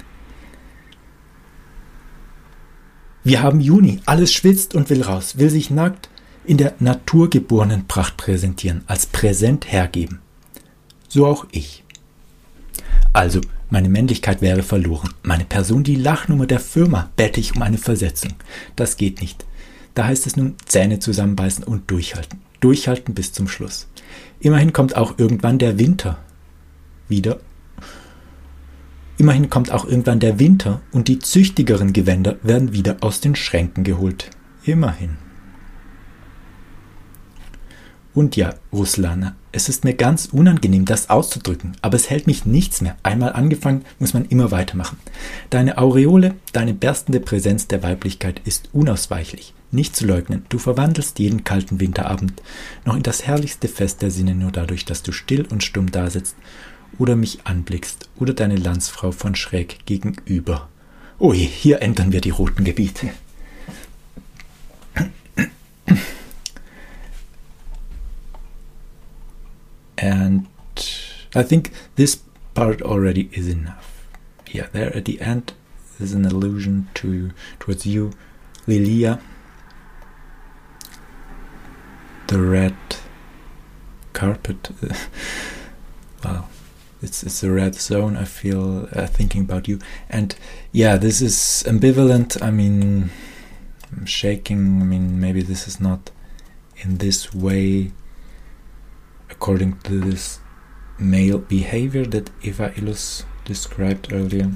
A: Wir haben Juni, alles schwitzt und will raus, will sich nackt in der naturgeborenen Pracht präsentieren, als Präsent hergeben. So auch ich. Also, meine Männlichkeit wäre verloren. Meine Person die Lachnummer der Firma, bette ich um eine Versetzung. Das geht nicht. Da heißt es nun Zähne zusammenbeißen und durchhalten. Durchhalten bis zum Schluss. Immerhin kommt auch irgendwann der Winter wieder. Immerhin kommt auch irgendwann der Winter und die züchtigeren Gewänder werden wieder aus den Schränken geholt. Immerhin. Und ja, Ruslana, es ist mir ganz unangenehm, das auszudrücken, aber es hält mich nichts mehr. Einmal angefangen, muss man immer weitermachen. Deine Aureole, deine berstende Präsenz der Weiblichkeit ist unausweichlich. Nicht zu leugnen, du verwandelst jeden kalten Winterabend noch in das herrlichste Fest der Sinne nur dadurch, dass du still und stumm dasitzt oder mich anblickst oder deine Landsfrau von schräg gegenüber. Oh je, hier ändern wir die roten Gebiete. And I think this part already is enough. Yeah, there at the end is an allusion to towards you, Lilia. The red carpet. Well, it's it's a red zone. I feel uh, thinking about you, and yeah, this is ambivalent. I mean, I'm shaking. I mean, maybe this is not in this way according to this male behavior that Eva Illos described earlier.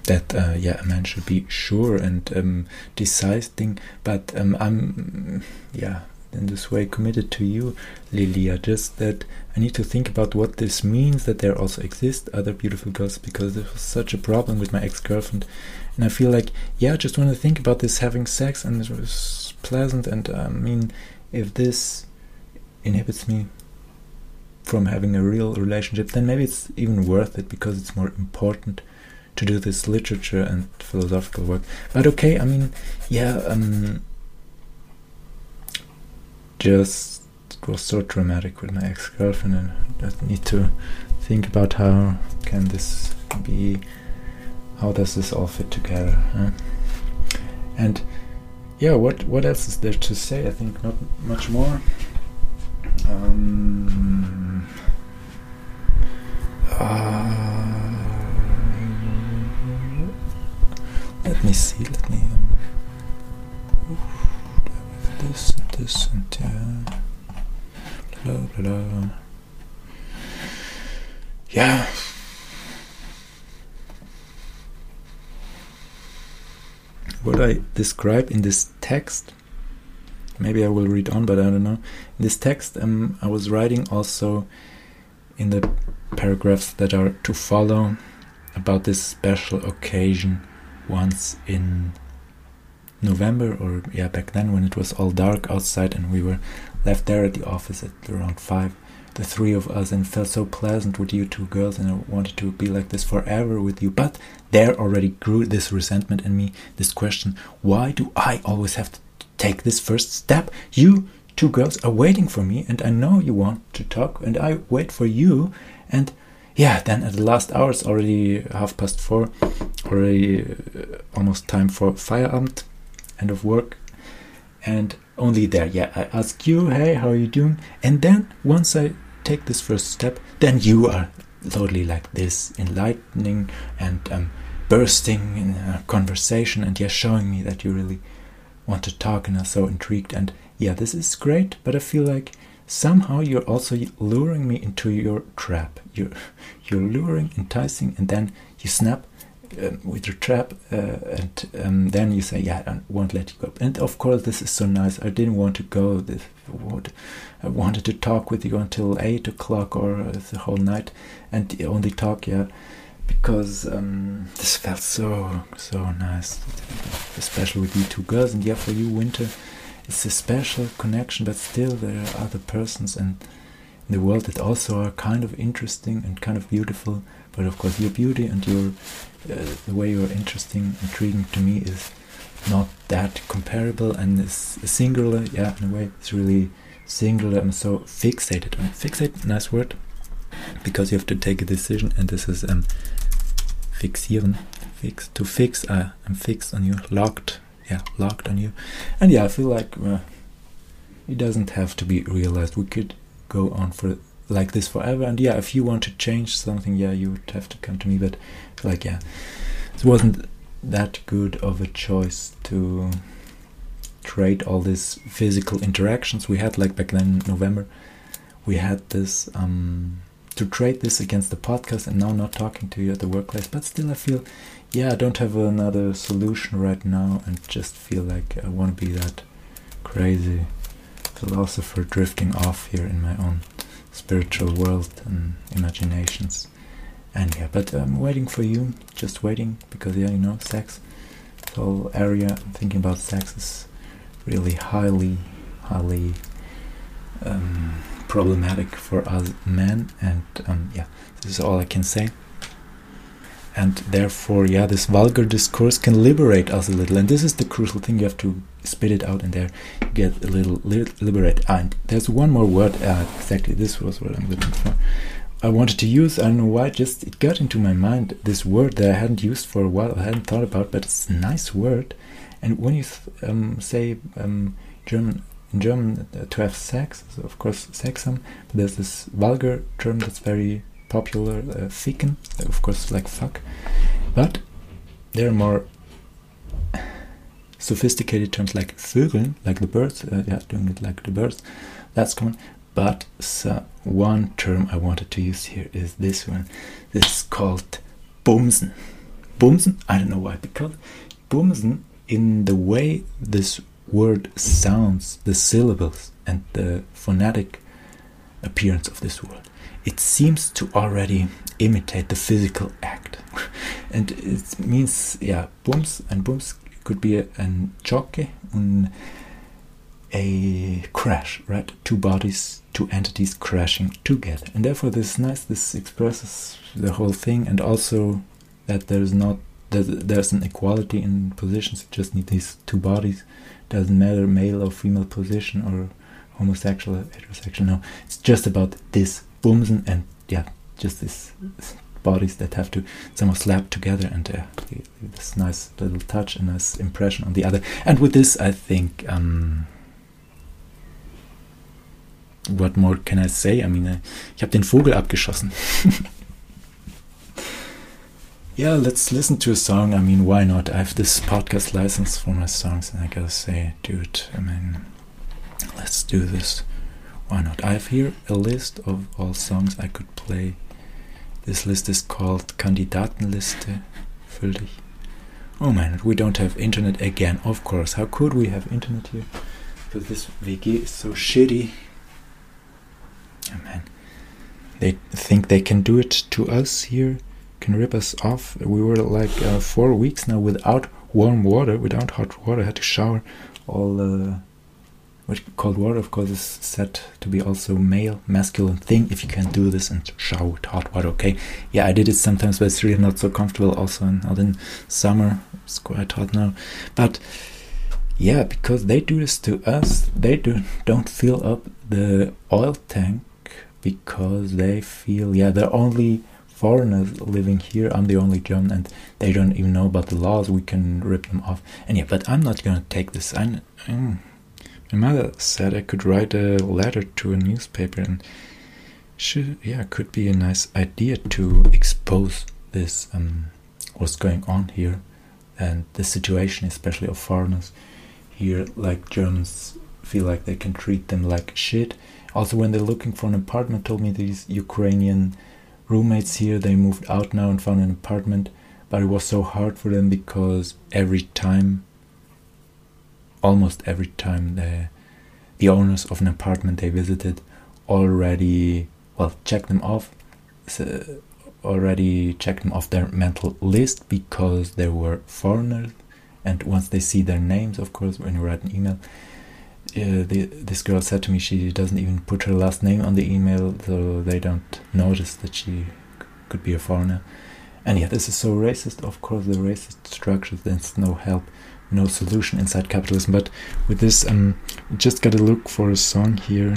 A: that uh, yeah, a man should be sure and um, decisive, but um, I'm yeah in this way committed to you, Lilia, just that I need to think about what this means, that there also exist other beautiful girls, because there was such a problem with my ex-girlfriend, and I feel like, yeah, I just want to think about this having sex, and it was pleasant, and I mean, if this inhibits me from having a real relationship, then maybe it's even worth it, because it's more important to do this literature and philosophical work. But okay, I mean, yeah, um, just it was so traumatic with my ex-girlfriend, and I need to think about how can this be, how does this all fit together, huh? And yeah, what what else is there to say? I think not much more. Um, uh, let me see, let me um, this and this and uh, blah, blah, blah. Yeah. What I describe in this text, maybe I will read on, but I don't know. In this text, um, I was writing also in the paragraphs that are to follow about this special occasion once in November, or yeah, back then when it was all dark outside and we were left there at the office at around five, the three of us, and it felt so pleasant with you two girls, and I wanted to be like this forever with you. But there already grew this resentment in me, this question, why do I always have to take this first step? You two girls are waiting for me, and I know you want to talk, and I wait for you. And yeah, then at the last hour, it's already half past four, already uh, almost time for Feierabend, end of work, and only there, yeah, I ask you, hey, how are you doing? And then once I take this first step, then you are totally like this, enlightening and um, bursting in a conversation, and yeah, showing me that you really want to talk and are so intrigued. And yeah, this is great, but I feel like somehow you're also luring me into your trap. You're, you're luring, enticing, and then you snap Um, with your trap, uh, and um, then you say, yeah, I won't let you go. And of course, this is so nice. I didn't want to go. This, what, I wanted to talk with you until eight o'clock or uh, the whole night, and only talk, yeah, because um, this felt so, so nice, especially with you two girls. And yeah, for you, Winter, it's a special connection, but still there are other persons and in the world that also are kind of interesting and kind of beautiful. But of course, your beauty and your uh, the way you're interesting, intriguing to me is not that comparable, and is singular. Yeah, in a way, it's really singular. I'm so fixated on fixate. Nice word, because you have to take a decision, and this is um fixieren, fix to fix. Uh, I'm fixed on you, locked. Yeah, locked on you, and yeah, I feel like uh, it doesn't have to be realized. We could go on for like this forever, and yeah, if you want to change something, yeah, you would have to come to me. But like, yeah, it wasn't that good of a choice to trade all these physical interactions we had, like back then in November. We had this um to trade this against the podcast, and now not talking to you at the workplace. But still, I feel, yeah, I don't have another solution right now, and just feel like I want to be that crazy philosopher drifting off here in my own spiritual world and imaginations. And yeah, but I'm waiting for you, just waiting, because yeah, you know, sex, the whole area, thinking about sex is really highly, highly um, problematic for us men, and um, yeah, this is all I can say. And therefore, yeah, this vulgar discourse can liberate us a little, and this is the crucial thing. You have to spit it out, and there you get a little li liberate. And there's one more word, uh, exactly, this was what I'm looking for. I wanted to use, I don't know why, just it got into my mind, this word that I hadn't used for a while, I hadn't thought about, but it's a nice word. And when you th um, say um, German, in German, uh, to have sex, so of course, sexum, but there's this vulgar term that's very popular, uh, ficken, of course, like fuck, but there are more sophisticated terms like vögeln, like the birds, uh, yeah, doing it like the birds, that's common. But so one term I wanted to use here is this one. This is called bumsen. Bumsen, I don't know why, because Bumsen, in the way this word sounds, the syllables and the phonetic appearance of this word, it seems to already imitate the physical act. And it means, yeah, Bums and Bums could be a, an choque, un, a crash, right? Two bodies, two entities crashing together. And therefore this is nice, this expresses the whole thing, and also that there's not, that there's an equality in positions. You just need these two bodies. Doesn't matter male or female position or homosexual or heterosexual, no. It's just about this Bumsen and, yeah, just these bodies that have to somehow slap together, and uh, this nice little touch, a nice impression on the other. And with this, I think, um, what more can I say? I mean, uh, ich habe den Vogel abgeschossen. Yeah, let's listen to a song. I mean, why not? I have this podcast license for my songs, and I gotta say, dude, I mean, let's do this. Why not? I have here a list of all songs I could play. This list is called Kandidatenliste. Füll dich. Oh man, we don't have internet again. Of course, how could we have internet here? Because this V G is so shitty. Oh man, they think they can do it to us here, can rip us off. We were like uh, four weeks now without warm water, without hot water. I had to shower. All uh, what cold water, of course, is said to be also male, masculine thing. If you can do this and shower with hot water, okay. Yeah, I did it sometimes, but it's really not so comfortable. Also, in, out in summer, it's quite hot now. But yeah, because they do this to us, they do don't fill up the oil tank because they feel, yeah, they're only foreigners living here. I'm the only German, and they don't even know about the laws. We can rip them off. And yeah, but I'm not gonna take this. I. Mm, My mother said I could write a letter to a newspaper, and should, yeah, could be a nice idea to expose this, um, what's going on here, and the situation, especially of foreigners here. Like, Germans feel like they can treat them like shit. Also, when they're looking for an apartment, told me these Ukrainian roommates here, they moved out now and found an apartment, but it was so hard for them because every time almost every time the the owners of an apartment they visited already, well, checked them off, so already checked them off their mental list because they were foreigners. And once they see their names, of course, when you write an email, uh, the, this girl said to me she doesn't even put her last name on the email, so they don't notice that she c- could be a foreigner. And yeah, this is so racist. Of course, the racist structures, there's no help, no solution inside capitalism. But with this, um, just gotta look for a song here.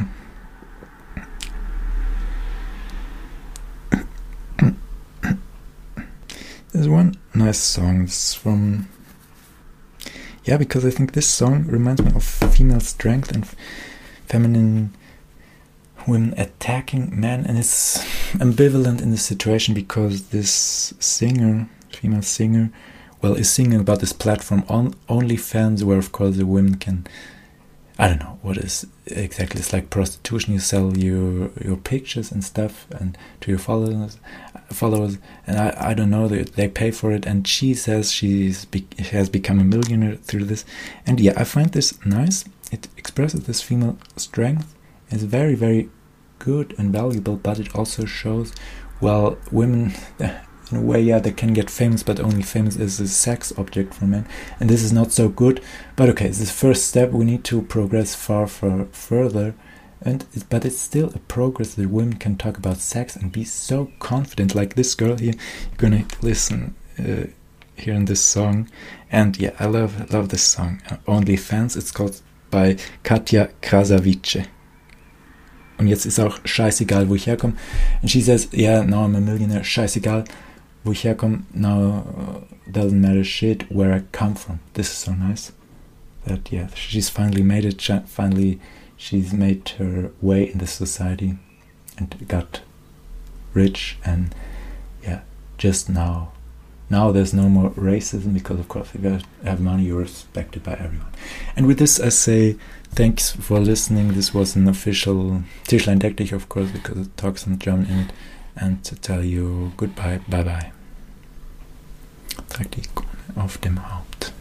A: There's one nice song. It's from, yeah, because I think this song reminds me of female strength and f- feminine women attacking men, and it's ambivalent in this situation because this singer, female singer, well, is singing about this platform on OnlyFans, where of course the women can, I don't know what is exactly, it's like prostitution. You sell your your pictures and stuff and to your followers, followers, and I, I don't know, they, they pay for it, and she says she's be, she has become a millionaire through this. And yeah, I find this nice. It expresses this female strength. It's very, very good and valuable, but it also shows, well, women, in a way, yeah, they can get famous, but only famous as a sex object for men, and this is not so good. But okay, it's the first step. We need to progress far, far further, and it, but it's still a progress that women can talk about sex and be so confident, like this girl here. You're gonna listen uh, here in this song, and yeah, I love love this song. Uh, OnlyFans. It's called by Katja Krasavice. Und jetzt ist auch scheißegal, wo ich herkomme. And she says, yeah, now I'm a millionaire, scheißegal, wo ich herkomme, now uh, doesn't matter shit where I come from. This is so nice. That, yeah, she's finally made it, finally she's made her way in the society and got rich, and yeah, just now, now there's no more racism because of course if you have money you're respected by everyone. And with this I say thanks for listening. This was an official Tischlein Deck dich, of course, because it talks in German in it, and to tell you goodbye, bye bye. Trag die Krone auf dem Haupt.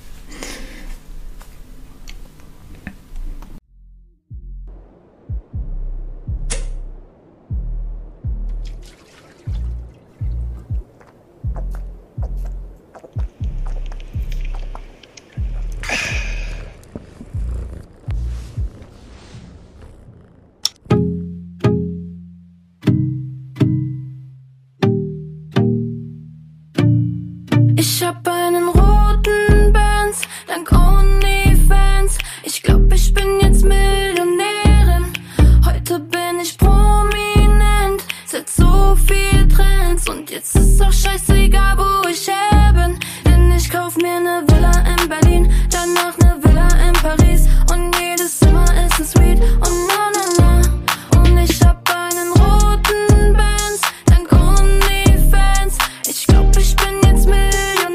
B: Ich hab einen roten Benz, dank OnlyFans. Ich glaub, ich bin jetzt Millionärin. Heute bin ich prominent, setz so viel Trends. Und jetzt ist auch scheißegal, wo ich her bin. Denn ich kauf mir ne Villa in Berlin, danach ne Villa in Paris. Und jedes Zimmer ist ein Suite, und na na na. Und ich hab einen roten Benz, dank OnlyFans. Ich glaub, ich bin jetzt Millionärin.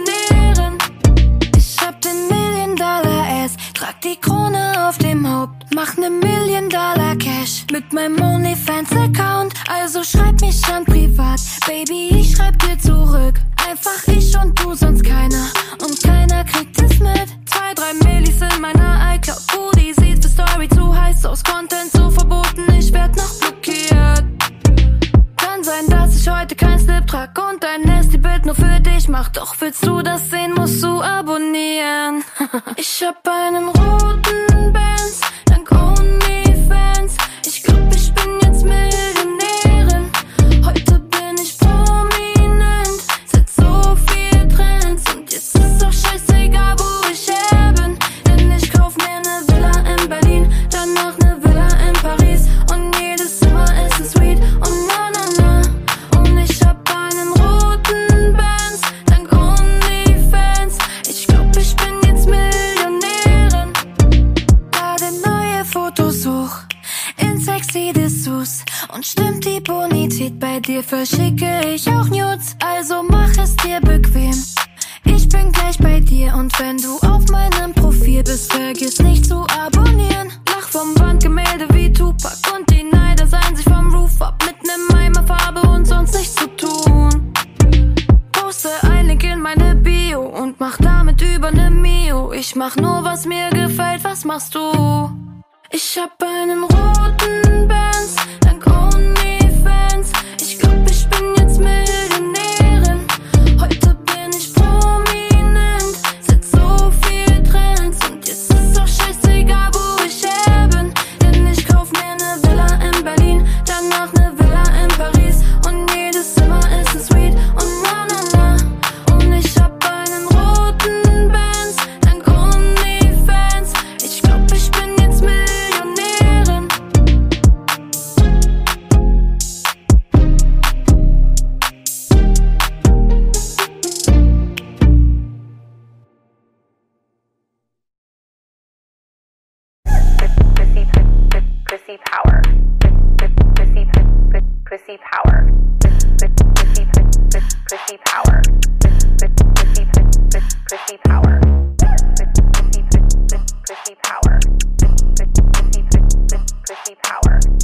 B: Trag die Krone auf dem Haupt, mach ne Million Dollar Cash mit meinem OnlyFans-Account. Also schreib mich an privat, Baby, ich schreib dir zurück. Einfach ich und du, sonst keiner. Und keiner kriegt es mit. Zwei, drei Millis in meiner iCloud. Booty sieht für Story zu heiß aus, Content so verboten, ich werd noch blockiert. Kann sein, dass ich heute kein Slip trag und ein Nasty-Bild nur für dich mach. Doch willst du das sehen, musst du abonnieren. Ich hab einen roten Benz, dank OnlyFans. Ich glaub, ich bin jetzt Millionärin. Heute bin ich prominent, setz so viel Trends. Und jetzt ist auch scheißegal, wo ich her bin. Denn ich kauf mir ne Villa in Berlin, danach ne Villa in Paris. Und jedes Zimmer ist ein Suite, und na na na. Und ich hab einen roten Benz, dank OnlyFans. Ich glaub, ich bin jetzt Millionärin. Lade neue Fotos hoch in sexy Dessous. Und stimmt die Bonität bei dir, verschicke ich auch Nudes. Also mach es dir bequem, ich bin gleich bei dir. Und wenn du auf meinem Profil bist, vergiss nicht zu abonnieren. Lach vom Wandgemälde wie Tupac und die Neider seien sich vom Roof ab. Mit nem Eimer Farbe und sonst nichts zu tun. Poste ein Link in meine Bio und mach damit über ne Mio. Ich mach nur, was mir gefällt, was machst du? Ich hab einen roten